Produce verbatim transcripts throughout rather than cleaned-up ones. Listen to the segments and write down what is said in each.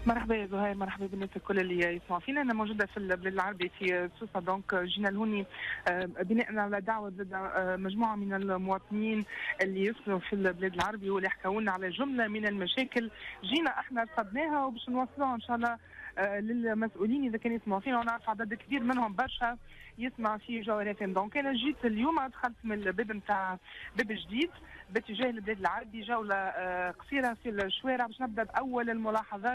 مرحبا يا زهير، مرحبا بالناس الكل اللي يسمعوا فينا. انا موجوده في البلاد العربي في سوسه، دونك جينا لهوني بناء على دعوه مجموعه من المواطنين اللي يسكنوا في البلاد العربي واللي حكوا لنا على جمله من المشاكل. جينا احنا رصدناها وباش نوصلوها ان شاء الله للمسؤولين اذا كانوا يسمعوا فينا، ونعرف عدد كبير منهم برشا يسمع في جوهر اف ام. دونك انا جيت اليوم دخلت من الباب نتاع باب جديد باتجاه البلاد العربي، جوله قصيره في الشوارع باش نبدا باول الملاحظات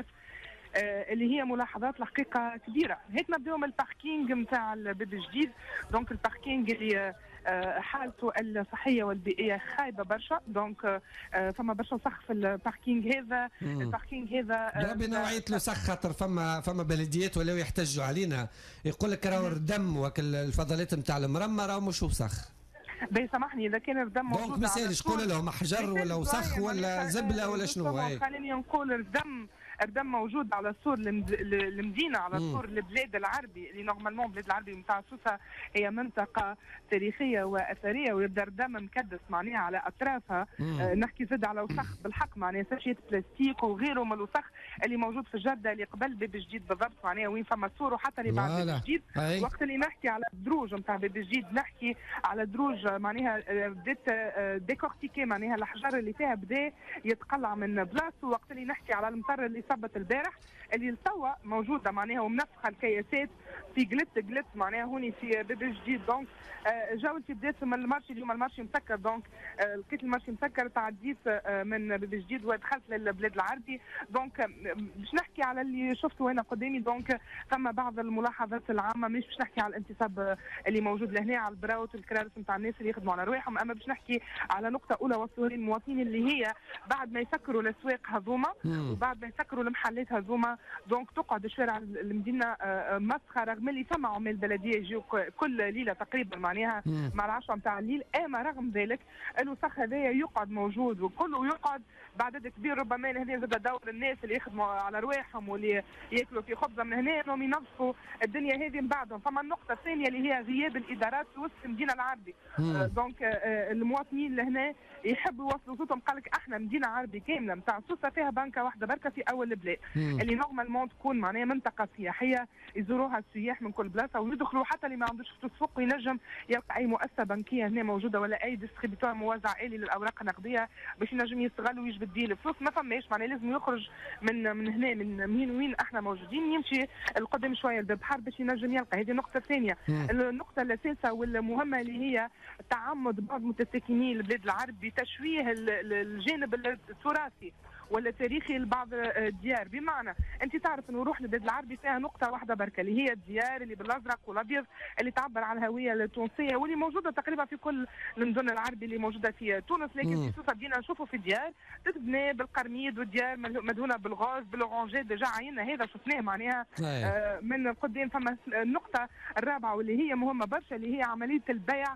اللي هي ملاحظات الحقيقه كبيره. هيك نبداو من الباركينغ نتاع الباب الجديد. دونك الباركينغ اللي حالته الصحيه والبيئيه خايبه برشا، دونك فما برشا وسخ في الباركينغ هذا. الباركينغ هذا بربي نوعيه الوسخ، خاطر فما فما بلديات ولاو يحتجوا علينا يقول لك راهو الدم وكل الفضلات نتاع المرمى راهو مش وسخ. باهي سامحني اذا كان الدم موجود دونك مثال قول لهم حجر ولا وسخ ولا زبله ولا شنو. خليني نقول الدم الدم موجود على سور المدينه، على سور البلاد العربي اللي نورمالمون البلاد العربي نتاع سوسه هي منطقه تاريخيه واثريه، ويبدا الدم مكدس معناها على اطرافها. آه نحكي زاد على وسخ بالحق، معناها ساشيات بلاستيك وغيره من الوسخ اللي موجود في الجرده اللي قبل باب جديد بالضبط، معناها وين فما سور وحتى اللي بعد باب جديد. وقت اللي نحكي على الدروج نتاع باب جديد نحكي على دروج معناها بدات ديكورتيكي، معناها الحجر اللي فيها بدا يتقلع من بلاصتو. وقت اللي نحكي على المطر اللي صبت البارح اللي لتوا موجوده معناها ومنفخه الكياسات في جلت جلت معناها هوني في باب جديد. دونك جولتي بدات من المارشي، اليوم المارشي مسكر، دونك لقيت المارشي مسكر، تعديت من باب جديد ودخلت للبلاد العربي. دونك باش نحكي على اللي شفته هنا قدامي. دونك ثم بعض الملاحظات العامه، مش باش نحكي على الانتصاب اللي موجود لهنا على البراوت والكرارس نتاع الناس اللي يخدموا على رواحهم، اما باش نحكي على نقطه اولى وصلوا للمواطنين اللي هي بعد ما يسكروا الاسواق هذوما وبعد ما يسكروا المحلات هذوما، دونك تقعد شوارع المدينه مسخه، رغم اللي فما عمال بلديه يجيو كل ليله تقريبا معناها مع العشره نتاع الليل. اما رغم ذلك الوسخ هذايا يقعد موجود وكله يقعد بعدد كبير. ربما هذا زاد دور الناس اللي يخدموا على رواحهم واللي ياكلوا في خبزه من هنا انهم ينظفوا الدنيا هذه من بعدهم. فما النقطه الثانيه اللي هي غياب الادارات في وسط المدينه العربي. آه دونك آه المواطنين لهنا يحبوا يوصلوا صوتهم. قال لك احنا مدينه عربي كامله نتاع سوسه فيها بنكه واحده بركه في اول البلاد اللي نورمالمون تكون معناها منطقه سياحيه يزوروها السياح من كل بلاصه ويدخلوا، حتى اللي ما عندوش فلوس فوق ينجم يلقى اي مؤسسه بنكيه هنا موجوده ولا اي ديستريبيتور موزع الي للاوراق النقديه باش ينجم يستغل ويجبد بيه الفلوس. ما فماش معناها، لازم يخرج من من هنا من مين وين احنا موجودين، يمشي القدام شويه لباب بحر باش ينجم يلقى. هذه النقطه الثانيه. النقطه الثالثه والمهمه اللي هي تعمد بعض متساكني البلاد العربي بتشويه الجانب التراثي ولا تاريخي لبعض الديار. بمعنى انت تعرف انه روح البلاد العربي فيها نقطه واحده بركه اللي هي الديار اللي بالازرق والابيض اللي تعبر عن الهويه التونسيه واللي موجوده تقريبا في كل المدن العربي اللي موجوده في تونس. لكن في سوسه بدينا نشوفوا في ديار تتبنى بالقرميد والديار مدهونه بالغاز بالاورانجات، ديجا عينا هذا شفناه معناها آه من قدام. فما النقطه الرابعه واللي هي مهمه برشا اللي هي عمليه البيع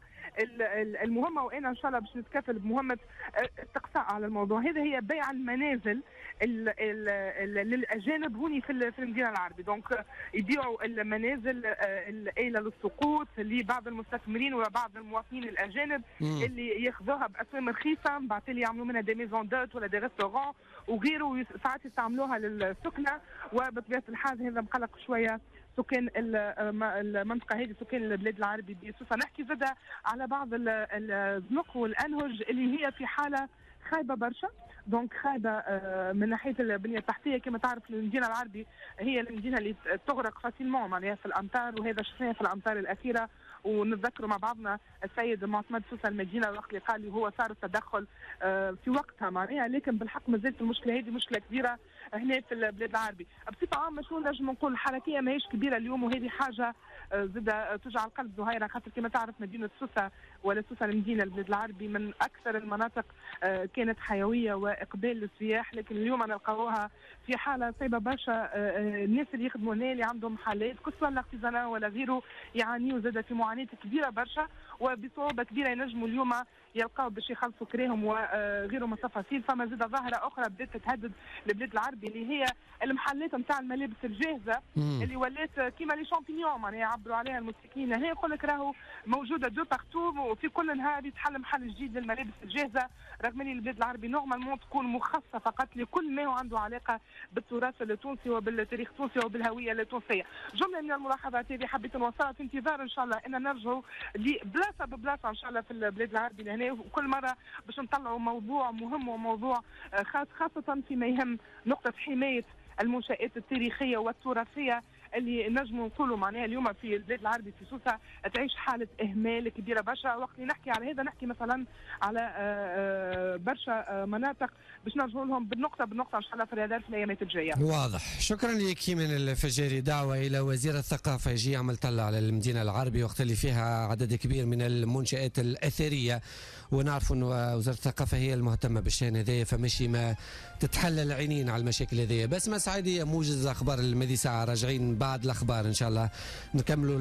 المهمه، وانا ان شاء الله باش نتكفل بمهمه استقصاء على الموضوع هذا، هي بيع المنازل للاجانب هوني في المدينه العربي. دونك يبيعوا المنازل الآلة للسقوط لبعض المستثمرين وبعض المواطنين الاجانب مم. اللي ياخذوها باسعار رخيصه، من بعد اللي يعملوا منها دي ميزون دوت ولا دي ريستورون وغيره، ساعات يستعملوها للسكنه. وبطبيعه الحال هذا مقلق شويه سكان المنطقه هذه، سكان البلاد العربي بسوسه. نحكي زاده على بعض الزنق والانهج اللي هي في حاله خايبه برشا. دونك خايبه من ناحيه البنيه التحتيه. كما تعرف المدينه العربي هي المدينه اللي تغرق فاسيلمون معناها في الامطار، وهذا شفناه في الامطار الاخيره. ونتذكروا مع بعضنا السيد معتمد سوسه المدينه وقت اللي قال لي هو صار التدخل في وقتها معناها، لكن بالحق ما زالت المشكله هذه مشكله كبيره هنا في البلاد العربي. بصفه عامه شو نجم نقول، الحركيه ماهيش كبيره اليوم، وهذه حاجه زاد توجع القلب زهيره، خاطر كما تعرف مدينه سوسه ولا سوسه المدينه البلاد العربي من اكثر المناطق كانت حيويه واقبال للسياح، لكن اليوم نلقاوها في حاله صعبه برشا. الناس اللي يخدموا هنا اللي عندهم محلات كسوه الارتيزانا ولا غيره يعانيوا زاد في معاناه كبيره برشا وبصعوبه كبيره ينجموا اليوم يلقاو باش يخلصوا كراهم وغيره من التفاصيل. فما زيد ظاهره اخرى بدات تتهدد البلاد العربي اللي هي المحلات نتاع الملابس الجاهزه مم. اللي ولات كيما لي شامبينيون معناها يعبروا عليها المستكين. هنا يقول لك راهو موجوده دو بارتو وفي كل نهار يتحل محل جديد للملابس الجاهزه، رغم ان البلاد العربي نورمالمون تكون مخصصه فقط لكل ما هو عنده علاقه بالتراث التونسي وبالتاريخ التونسي وبالهويه التونسيه. جمله من الملاحظات هذه حبيت نوصلها في انتظار ان شاء الله ان نرجعوا لبلاصه ببلاصه ان شاء الله في البلاد العربي لهنا، وكل مره باش نطلعوا موضوع مهم وموضوع خاص خاصه فيما يهم نقطه حمايه المنشآت التاريخيه والتراثيه اللي نجموا نقولوا معناها اليوم في البلاد العربي في سوسه تعيش حاله اهمال كبيره برشا. وقت اللي نحكي على هذا نحكي مثلا على برشا مناطق باش نرجعوا لهم بالنقطه بالنقطه ان شاء الله في الرادار في الايامات الجايه. واضح. شكرا لك من الفجاري. دعوه الى وزير الثقافه يجي يعمل طلع على المدينه العربيه وقت اللي فيها عدد كبير من المنشآت الاثريه، ونعرفوا انه وزاره الثقافه هي المهتمه بالشان هذايا، فماشي ما تتحلل العينين على المشاكل هذيا. بس مسعدي موجز اخبار المدي ساعه، راجعين بعد الاخبار ان شاء الله نكملوا.